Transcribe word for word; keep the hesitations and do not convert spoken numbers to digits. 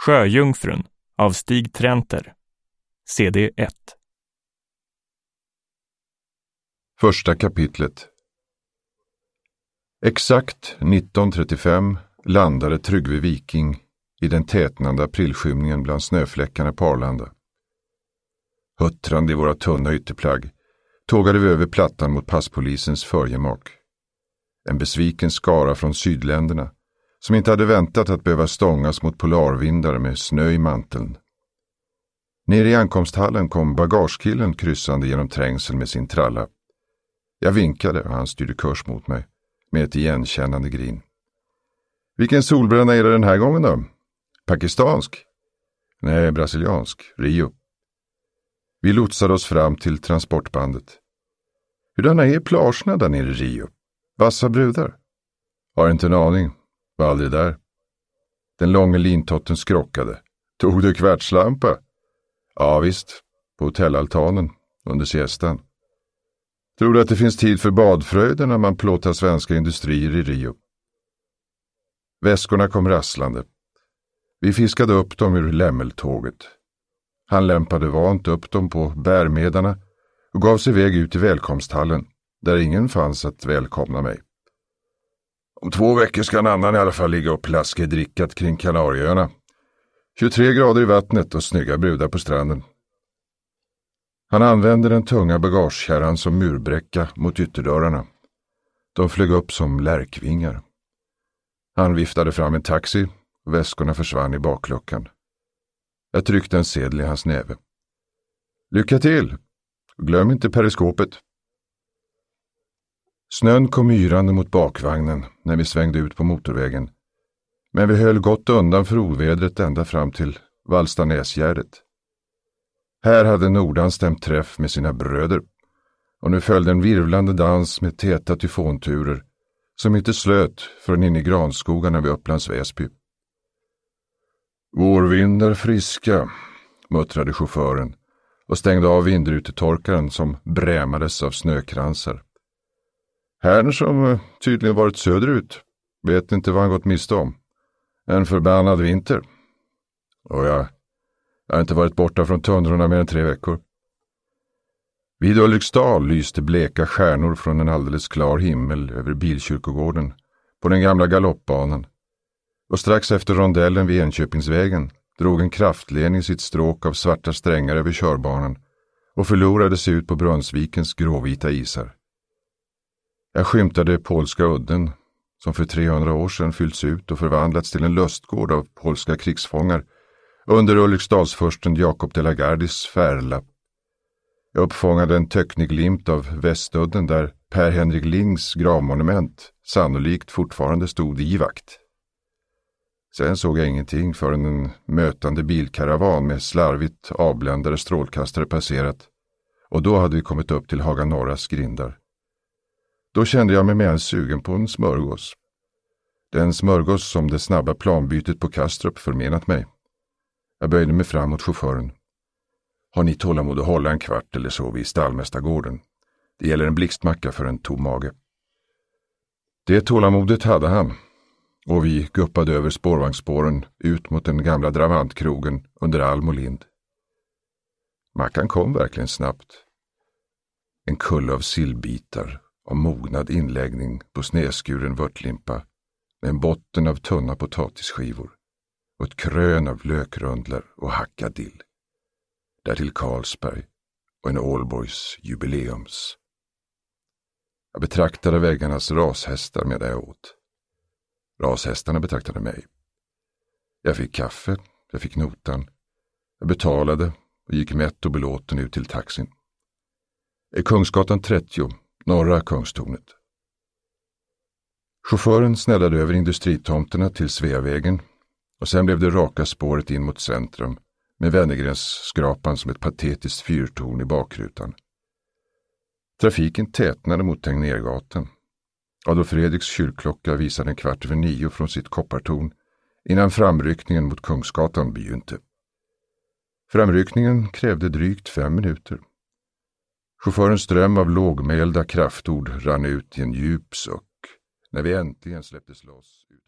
Sjöjungfrun av Stig Trenter. C D ett. Första kapitlet. Exakt nitton trettiofem landade Tryggve Viking i den tätnande aprilskymningen bland snöfläckarna på Arlanda. Huttrande i våra tunna ytterplagg tågade vi över plattan mot passpolisens förgemak. En besviken skara från sydländerna som inte hade väntat att behöva stångas mot polarvindar med snö i manteln. Nere i ankomsthallen kom bagagekillen kryssande genom trängseln med sin tralla. Jag vinkade och han styrde kurs mot mig med ett igenkännande grin. Vilken solbränna är det den här gången då? Pakistansk? Nej, brasiliansk. Rio. Vi lotsade oss fram till transportbandet. Hurdana är plagerna där nere i Rio? Vassa brudar? Har inte en aning. Var aldrig där. Den långa lintotten skrockade. Tog du kvartslampa? Ja visst, på hotellaltanen under siestan. Tror du att det finns tid för badfröjder när man plåtar svenska industrier i Rio? Väskorna kom rasslande. Vi fiskade upp dem ur lämmeltåget. Han lämpade vant upp dem på bärmedarna och gav sig iväg ut i välkomsthallen, där ingen fanns att välkomna mig. Om två veckor ska en annan i alla fall ligga och plaska drickat kring Kanarieöarna. tjugotre grader i vattnet och snygga brudar på stranden. Han använde den tunga bagagekärran som murbräcka mot ytterdörrarna. De flög upp som lärkvingar. Han viftade fram en taxi och väskorna försvann i bakluckan. Jag tryckte en sedel i hans näve. Lycka till! Glöm inte periskopet. Snön kom yrande mot bakvagnen när vi svängde ut på motorvägen. Men vi höll gott undan för ovädret ända fram till Vallstanäsgärdet. Här hade Nordan stämt träff med sina bröder och nu följde en virvlande dans med täta tyfonturer som inte slöt förrän in i granskogarna vid Upplands Väsby. Vårvindar friska, muttrade chauffören och stängde av vindrutetorkaren som brämades av snökransar. Herrn som tydligen varit söderut vet inte vad han gått miste om. En förbannad vinter. Och jag, jag har inte varit borta från tundrorna mer än tre veckor. Vid Ulriksdal lyste bleka stjärnor från en alldeles klar himmel över bilkyrkogården på den gamla galoppbanan. Och strax efter rondellen vid Enköpingsvägen drog en kraftledning sitt stråk av svarta strängar över körbanan och förlorade sig ut på Brunnsvikens gråvita isar. Jag skymtade polska udden som för trehundra år sedan fyllts ut och förvandlats till en lustgård av polska krigsfångar under Ulriksdalsfursten Jakob de la Gardis färla. Jag uppfångade en töcknig glimt av västudden där Per Henrik Lings gravmonument sannolikt fortfarande stod i vakt. Sen såg jag ingenting förrän en mötande bilkaravan med slarvigt avbländade strålkastare passerat och då hade vi kommit upp till Haga Norras grindar. Då kände jag mig mer sugen på en smörgås. Den smörgås som det snabba planbytet på Kastrup förmenat mig. Jag böjde mig fram mot chauffören. Har ni tålamod att hålla en kvart eller så vid Stallmästargården? Det gäller en blixtmacka för en tom mage. Det tålamodet hade han. Och vi guppade över spårvagnsspåren ut mot den gamla dravantkrogen under alm och lind. Mackan kom verkligen snabbt. En kull av sillbitar och mognad inläggning på snäskuren vörtlimpa med en botten av tunna potatisskivor och ett krön av lökrundlar och hackad dill. Därtill Carlsberg och en Ålborgs jubileums. Jag betraktade väggarnas rashästar medan jag åt. Rashästarna betraktade mig. Jag fick kaffe, jag fick notan. Jag betalade och gick mätt och belåten ut till taxin. I Kungsgatan trettio, norra Kungstornet. Chauffören snällade över industritomterna till Sveavägen och sen blev det raka spåret in mot centrum med Wennergrens-skrapan som ett patetiskt fyrtorn i bakrutan. Trafiken tätnade mot Tegnérgatan. Adolf Fredriks kyrkklocka visade en kvart över nio från sitt koppartorn innan framryckningen mot Kungsgatan begynte. Framryckningen krävde drygt fem minuter. Chaufförens dröm av lågmälda kraftord rann ut i en djup suck när vi äntligen släpptes loss.